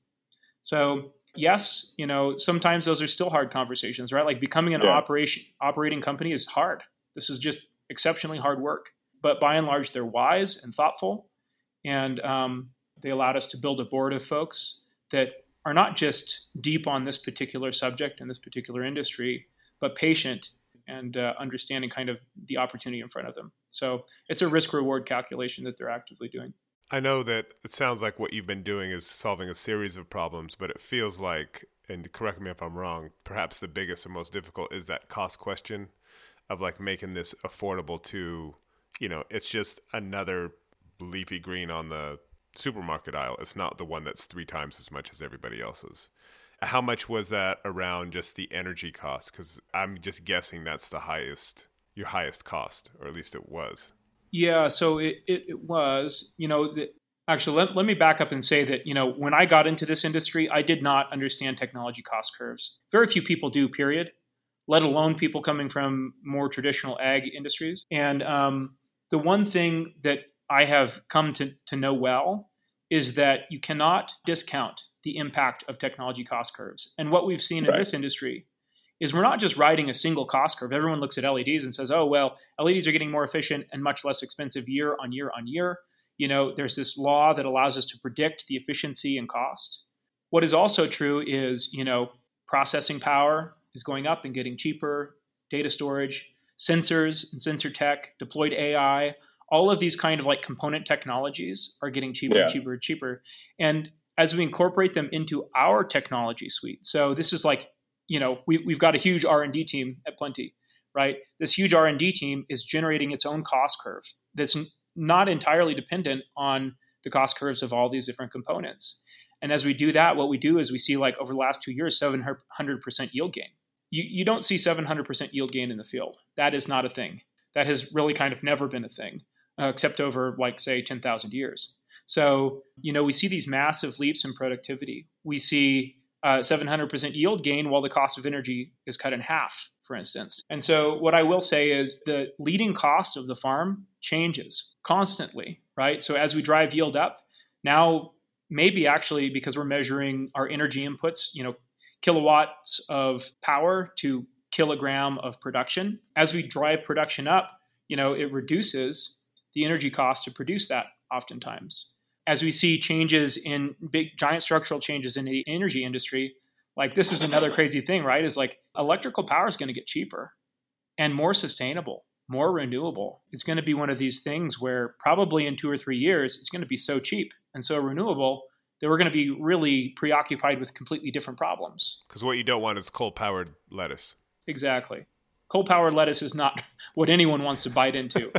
So yes, you know, sometimes those are still hard conversations, right? Like becoming an yeah. operation operating company is hard. This is just exceptionally hard work. But by and large, they're wise and thoughtful. And um, they allowed us to build a board of folks that are not just deep on this particular subject and this particular industry, but patient and uh, understanding kind of the opportunity in front of them. So it's a risk reward calculation that they're actively doing.
I know that it sounds like what you've been doing is solving a series of problems, but it feels like, and correct me if I'm wrong, perhaps the biggest or most difficult is that cost question of like making this affordable to, you know, it's just another leafy green on the supermarket aisle. It's not the one that's three times as much as everybody else's. How much was that around just the energy cost? Because I'm just guessing that's the highest, your highest cost, or at least it was.
Yeah, so it, it, it was, you know, the, actually, let, let me back up and say that, you know, when I got into this industry, I did not understand technology cost curves. Very few people do, period, let alone people coming from more traditional ag industries. And um, the one thing that I have come to, to know well is that you cannot discount the impact of technology cost curves. And what we've seen right. in this industry is we're not just riding a single cost curve. Everyone looks at L E Ds and says, oh, well, L E Ds are getting more efficient and much less expensive year on year on year. You know, there's this law that allows us to predict the efficiency and cost. What is also true is, you know, processing power is going up and getting cheaper, data storage, sensors and sensor tech, deployed A I, all of these kind of like component technologies are getting cheaper yeah. and cheaper and cheaper. And as we incorporate them into our technology suite, so this is like, you know, we, we've got a huge R and D team at Plenty, right? This huge R and D team is generating its own cost curve that's n- not entirely dependent on the cost curves of all these different components. And as we do that, what we do is we see like over the last two years, seven hundred percent yield gain. You, you don't see seven hundred percent yield gain in the field. That is not a thing. That has really kind of never been a thing, uh, except over like, say, ten thousand years. So, you know, we see these massive leaps in productivity. We see Uh, seven hundred percent yield gain while the cost of energy is cut in half, for instance. And so what I will say is the leading cost of the farm changes constantly, right? So as we drive yield up, now maybe actually because we're measuring our energy inputs, you know, kilowatts of power to kilogram of production. As we drive production up, you know, it reduces the energy cost to produce that oftentimes. As we see changes in big, giant structural changes in the energy industry, like this is another crazy thing, right? Is like electrical power is going to get cheaper and more sustainable, more renewable. It's going to be one of these things where probably in two or three years, it's going to be so cheap and so renewable that we're going to be really preoccupied with completely different problems.
Because what you don't want is coal-powered lettuce.
Exactly. Coal-powered lettuce is not what anyone wants to bite into.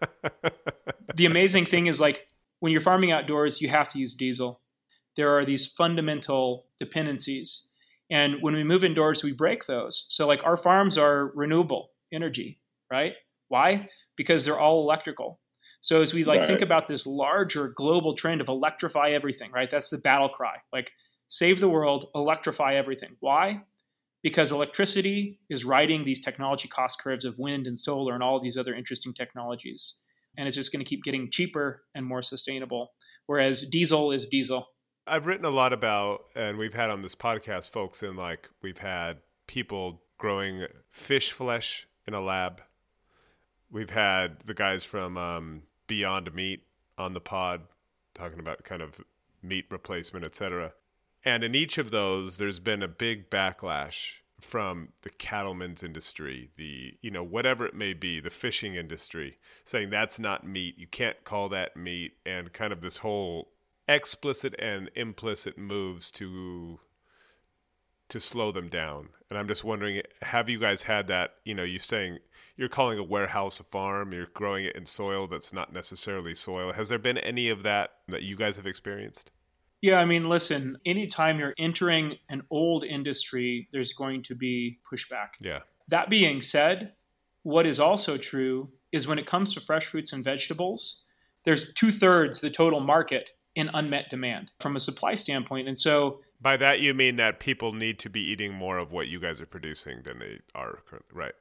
The amazing thing is like, when you're farming outdoors, you have to use diesel. There are these fundamental dependencies. And when we move indoors, we break those. So like our farms are renewable energy, right? Why? Because they're all electrical. So as we like right. think about this larger global trend of electrify everything, right? That's the battle cry. Like save the world, electrify everything. Why? Because electricity is riding these technology cost curves of wind and solar and all these other interesting technologies. And it's just going to keep getting cheaper and more sustainable. Whereas diesel is diesel.
I've written a lot about, and we've had on this podcast folks in like, we've had people growing fish flesh in a lab. We've had the guys from um, Beyond Meat on the pod talking about kind of meat replacement, et cetera. And in each of those, there's been a big backlash from the cattlemen's industry, the, you know, whatever it may be, the fishing industry, saying that's not meat. You can't call that meat. And kind of this whole explicit and implicit moves to to slow them down. And I'm just wondering, have you guys had that, you know, you're saying you're calling a warehouse a farm, you're growing it in soil that's not necessarily soil. Has there been any of that that you guys have experienced?
Yeah, I mean, listen, anytime you're entering an old industry, there's going to be pushback.
Yeah.
That being said, what is also true is when it comes to fresh fruits and vegetables, there's two thirds the total market in unmet demand from a supply standpoint. And so
by that, you mean that people need to be eating more of what you guys are producing than they are currently, right?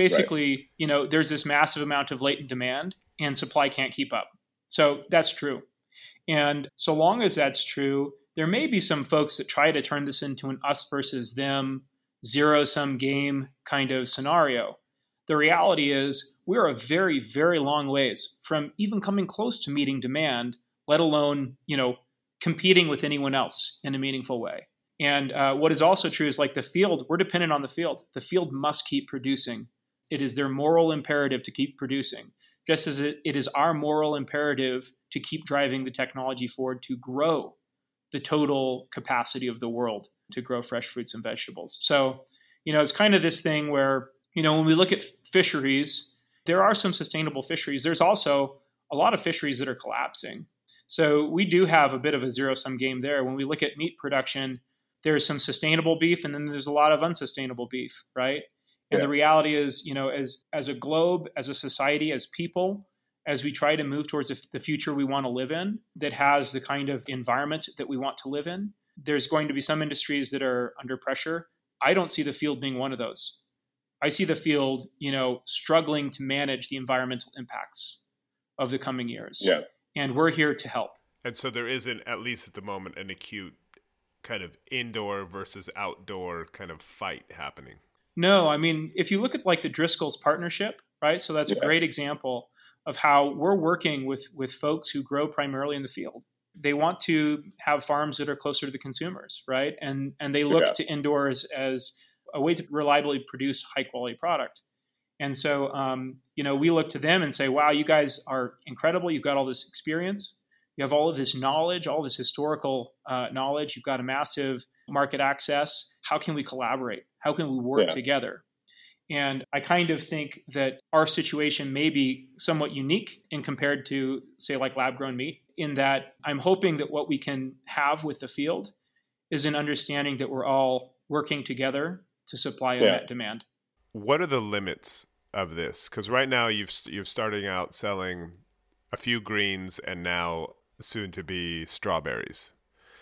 basically, right. you know, there's this massive amount of latent demand and supply can't keep up. So that's true. And so long as that's true, there may be some folks that try to turn this into an us versus them, zero-sum game kind of scenario. The reality is we're a very, very long ways from even coming close to meeting demand, let alone, you know, competing with anyone else in a meaningful way. And uh, what is also true is like the field, we're dependent on the field. The field must keep producing. It is their moral imperative to keep producing, just as it, it is our moral imperative to keep driving the technology forward to grow the total capacity of the world to grow fresh fruits and vegetables. So, you know, it's kind of this thing where, you know, when we look at fisheries, there are some sustainable fisheries. There's also a lot of fisheries that are collapsing. So we do have a bit of a zero-sum game there. When we look at meat production, there's some sustainable beef and then there's a lot of unsustainable beef, right? And yeah. the reality is, you know, as as a globe, as a society, as people, as we try to move towards the future we want to live in that has the kind of environment that we want to live in, there's going to be some industries that are under pressure. I don't see the field being one of those. I see the field, you know, struggling to manage the environmental impacts of the coming years.
Yeah.
And we're here to help.
And so there isn't, at least at the moment, an acute kind of indoor versus outdoor kind of fight happening.
No, I mean, if you look at like the Driscoll's partnership, right? So that's yeah. a great example of how we're working with, with folks who grow primarily in the field. They want to have farms that are closer to the consumers, right? And and they look yeah. to indoors as a way to reliably produce high quality product. And so, um, you know, we look to them and say, wow, you guys are incredible. You've got all this experience. You have all of this knowledge, all this historical uh, knowledge. You've got a massive market access. How can we collaborate? How can we work yeah. together? And I kind of think that our situation may be somewhat unique in compared to, say, like lab-grown meat, in that I'm hoping that what we can have with the field is an understanding that we're all working together to supply and yeah. met demand.
What are the limits of this? Because right now you've you're starting out selling a few greens and now soon to be strawberries.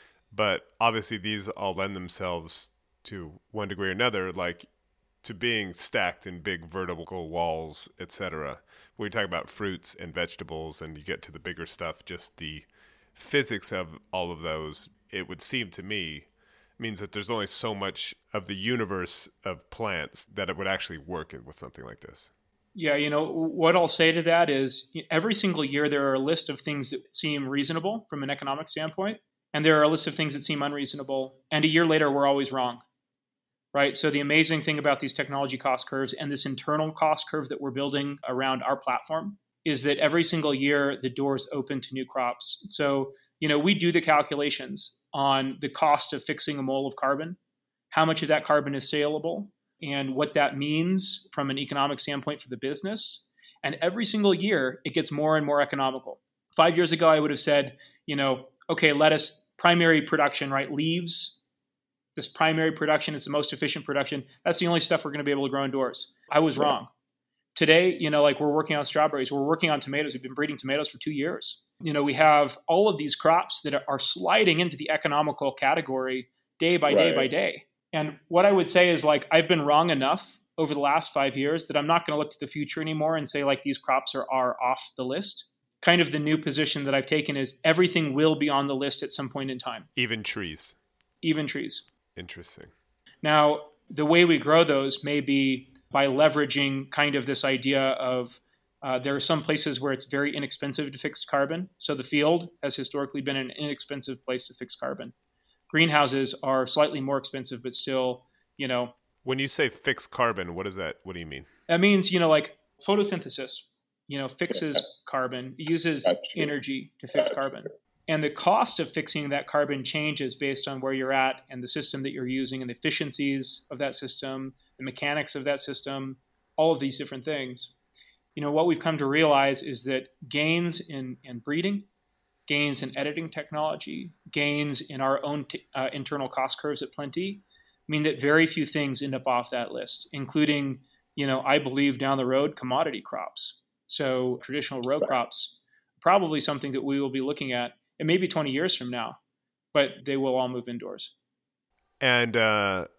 But obviously these all lend themselves to one degree or another, like to being stacked in big vertical walls, et cetera. When you talk about fruits and vegetables and you get to the bigger stuff, just the physics of all of those, it would seem to me, means that there's only so much of the universe of plants that it would actually work with something like this.
Yeah, you know, what I'll say to that is every single year there are a list of things that seem reasonable from an economic standpoint, and there are a list of things that seem unreasonable. And a year later, we're always wrong, right? So the amazing thing about these technology cost curves and this internal cost curve that we're building around our platform is that every single year the doors open to new crops. So, you know, we do the calculations on the cost of fixing a mole of carbon, how much of that carbon is saleable, and what that means from an economic standpoint for the business. And every single year, it gets more and more economical. Five years ago, I would have said, you know, okay, lettuce, primary production, right? Leaves, this primary production is the most efficient production. That's the only stuff we're going to be able to grow indoors. I was wrong. Today, you know, like we're working on strawberries, we're working on tomatoes. We've been breeding tomatoes for two years. You know, we have all of these crops that are sliding into the economical category day by day right. by day. And what I would say is like, I've been wrong enough over the last five years that I'm not going to look to the future anymore and say like these crops are, are off the list. Kind of the new position that I've taken is everything will be on the list at some point in time.
Even trees.
Even trees.
Interesting.
Now, the way we grow those may be by leveraging kind of this idea of uh, there are some places where it's very inexpensive to fix carbon. So the field has historically been an inexpensive place to fix carbon. Greenhouses are slightly more expensive, but still, you know.
When you say fix carbon, what is that? What do you mean?
That means, you know, like photosynthesis, you know, fixes yeah. carbon, uses energy to fix That's carbon. True. And the cost of fixing that carbon changes based on where you're at and the system that you're using and the efficiencies of that system, the mechanics of that system, all of these different things. You know, what we've come to realize is that gains in, in breeding, gains in editing technology, gains in our own t- uh, internal cost curves at Plenty mean that very few things end up off that list, including, you know, I believe down the road, commodity crops. So traditional row crops, probably something that we will be looking at, and maybe twenty years from now, but they will all move indoors.
And uh,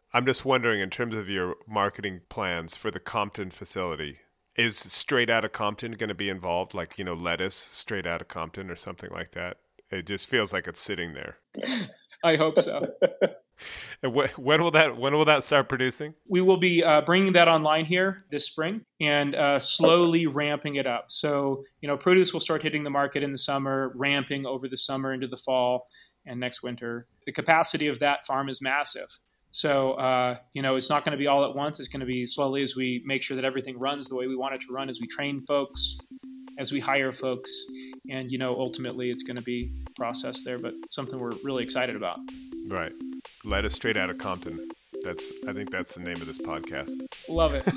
I'm just wondering, in terms of your marketing plans for the Compton facility, is Straight Outta Compton going to be involved? Like, you know, lettuce straight out of Compton or something like that? It just feels like it's sitting there.
I hope so.
And wh- when will that when will that start producing?
We will be uh, bringing that online here this spring and uh, slowly ramping it up. So, you know, produce will start hitting the market in the summer, ramping over the summer into the fall and next winter. The capacity of that farm is massive. So, uh, you know, it's not going to be all at once. It's going to be slowly as we make sure that everything runs the way we want it to run, as we train folks, as we hire folks. And, you know, ultimately it's going to be processed there, but something we're really excited about.
Right. Lettuce Straight Outta Compton. That's, I think that's the name of this podcast.
Love it.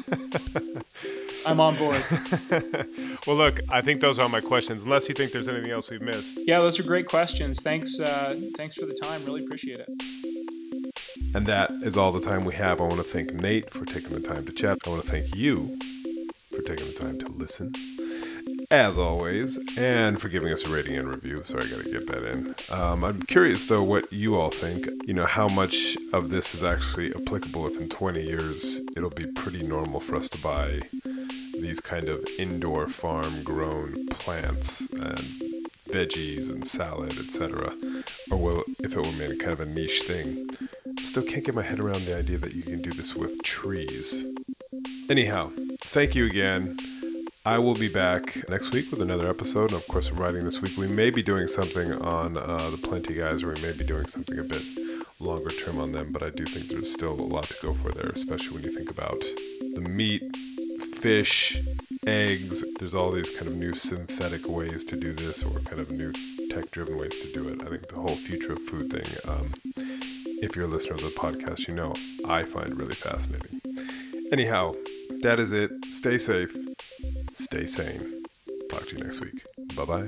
I'm on board.
Well, look, I think those are all my questions, unless you think there's anything else we've missed.
Yeah, those are great questions. Thanks. Uh, thanks for the time. Really appreciate it.
And that is all the time we have. I want to thank Nate for taking the time to chat. I want to thank you for taking the time to listen, as always, and for giving us a rating and review. So I got to get that in. Um, I'm curious, though, what you all think. You know, how much of this is actually applicable if in twenty years it'll be pretty normal for us to buy these kind of indoor farm-grown plants and veggies and salad, et cetera, or will if it will remain kind of a niche thing. Still can't get my head around the idea that you can do this with trees. Anyhow, thank you again. I will be back next week with another episode. And of course, I'm writing this week. We may be doing something on uh, the Plenty Guys, or we may be doing something a bit longer term on them. But I do think there's still a lot to go for there, especially when you think about the meat, fish, eggs. There's all these kind of new synthetic ways to do this, or kind of new tech-driven ways to do it. I think the whole future of food thing, um, if you're a listener of the podcast, you know I find really fascinating. Anyhow, that is it. Stay safe. Stay sane. Talk to you next week. Bye-bye.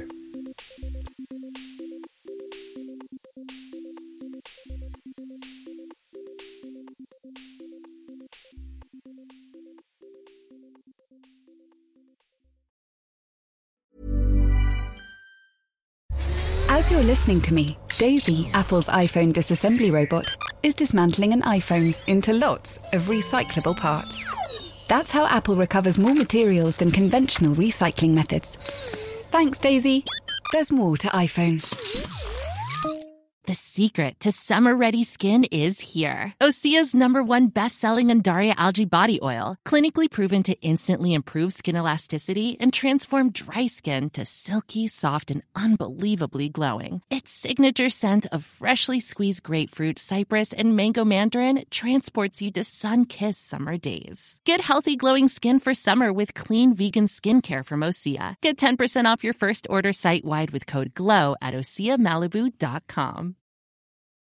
As you're listening to me, Daisy, Apple's iPhone disassembly robot, is dismantling an iPhone into lots of recyclable parts. That's how Apple recovers more materials than conventional recycling methods. Thanks, Daisy. There's more to iPhone.
The secret to summer-ready skin is here. Osea's number one best-selling Undaria Algae Body Oil, clinically proven to instantly improve skin elasticity and transform dry skin to silky, soft, and unbelievably glowing. Its signature scent of freshly squeezed grapefruit, cypress, and mango mandarin transports you to sun-kissed summer days. Get healthy, glowing skin for summer with clean vegan skincare from Osea. Get ten percent off your first order site-wide with code GLOW at osea malibu dot com.